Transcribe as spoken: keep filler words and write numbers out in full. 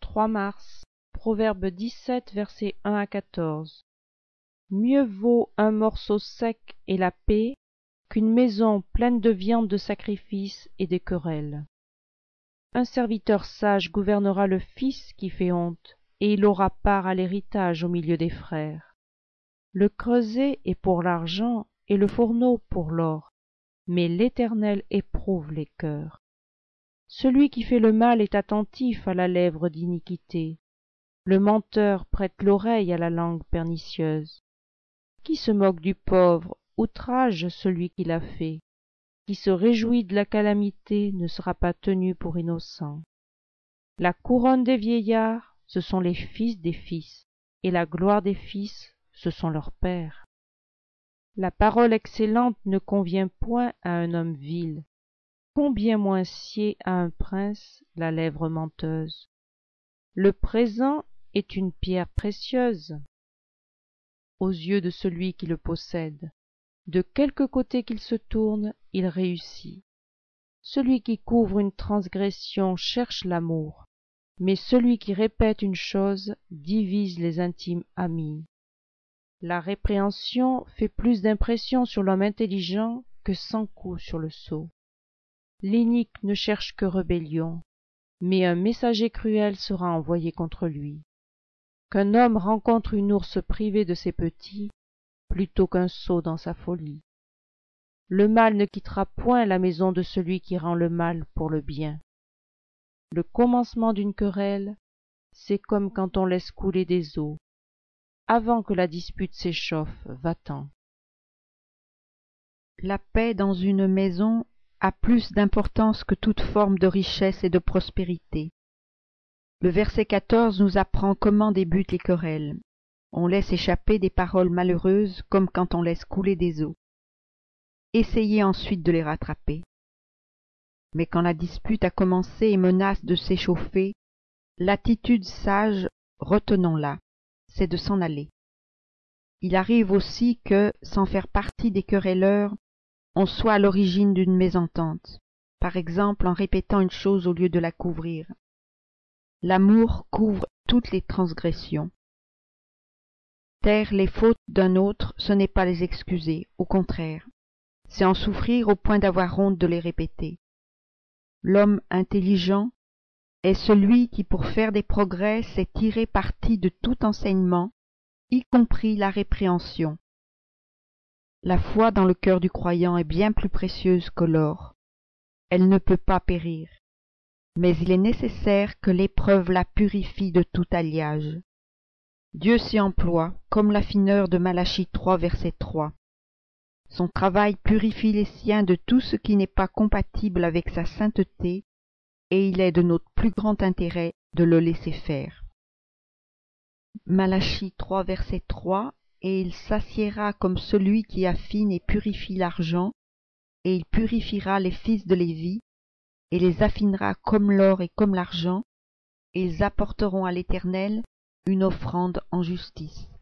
trois mars, Proverbe dix-sept, versets un à quatorze. Mieux vaut un morceau sec et la paix qu'une maison pleine de viande de sacrifice et de querelles. Un serviteur sage gouvernera le fils qui fait honte, et il aura part à l'héritage au milieu des frères. Le creuset est pour l'argent et le fourneau pour l'or, mais l'Éternel éprouve les cœurs. Celui qui fait le mal est attentif à la lèvre d'iniquité. Le menteur prête l'oreille à la langue pernicieuse. Qui se moque du pauvre outrage celui qui l'a fait. Qui se réjouit de la calamité ne sera pas tenu pour innocent. La couronne des vieillards, ce sont les fils des fils, et la gloire des fils, ce sont leurs pères. La parole excellente ne convient point à un homme vil, combien moins sied à un prince la lèvre menteuse. Le présent est une pierre précieuse aux yeux de celui qui le possède. De quelque côté qu'il se tourne, il réussit. Celui qui couvre une transgression cherche l'amour, mais celui qui répète une chose divise les intimes amis. La répréhension fait plus d'impression sur l'homme intelligent que cent coups sur le sot. L'inique ne cherche que rébellion, mais un messager cruel sera envoyé contre lui. Qu'un homme rencontre une ourse privée de ses petits, plutôt qu'un sot dans sa folie. Le mal ne quittera point la maison de celui qui rend le mal pour le bien. Le commencement d'une querelle, c'est comme quand on laisse couler des eaux. Avant que la dispute s'échauffe, va-t'en. La paix dans une maison a plus d'importance que toute forme de richesse et de prospérité. Le verset quatorze nous apprend comment débutent les querelles. On laisse échapper des paroles malheureuses comme quand on laisse couler des eaux. Essayez ensuite de les rattraper. Mais quand la dispute a commencé et menace de s'échauffer, l'attitude sage, retenons-la, c'est de s'en aller. Il arrive aussi que, sans faire partie des querelleurs, on soit à l'origine d'une mésentente, par exemple en répétant une chose au lieu de la couvrir. L'amour couvre toutes les transgressions. Taire les fautes d'un autre, ce n'est pas les excuser, au contraire, c'est en souffrir au point d'avoir honte de les répéter. L'homme intelligent est celui qui, pour faire des progrès, sait tirer parti de tout enseignement, y compris la répréhension. La foi dans le cœur du croyant est bien plus précieuse que l'or. Elle ne peut pas périr, mais il est nécessaire que l'épreuve la purifie de tout alliage. Dieu s'y emploie, comme l'affineur de Malachie trois, verset trois. Son travail purifie les siens de tout ce qui n'est pas compatible avec sa sainteté, et il est de notre plus grand intérêt de le laisser faire. Malachie trois, verset trois. Et il s'assiera comme celui qui affine et purifie l'argent, et il purifiera les fils de Lévi, et les affinera comme l'or et comme l'argent, et ils apporteront à l'Éternel une offrande en justice.